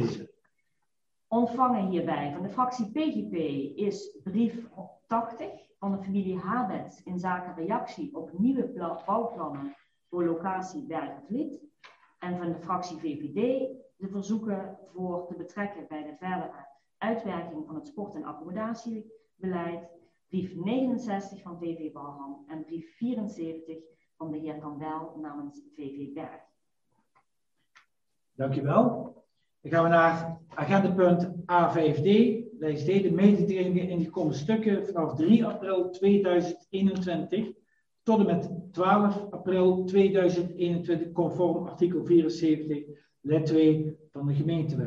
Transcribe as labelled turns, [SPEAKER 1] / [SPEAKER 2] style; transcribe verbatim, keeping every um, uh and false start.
[SPEAKER 1] lezen.
[SPEAKER 2] Ontvangen hierbij van de fractie P G P is brief tachtig van de familie Habets in zaken reactie op nieuwe bouwplannen voor locatie Bergen-Vliet. En van de fractie V V D de verzoeken voor te betrekken bij de verdere uitwerking van het sport- en accommodatiebeleid. Brief negenenzestig van V V Barham en brief vierenzeventig van de heer Kandel namens V V Berg.
[SPEAKER 1] Dankjewel. Dan gaan we naar agendapunt A vijf D. Lijst D, de mededelingen ingekomen stukken vanaf drie april tweeduizend eenentwintig tot en met twaalf april tweeduizend eenentwintig conform artikel vierenzeventig lid twee van de gemeentewet.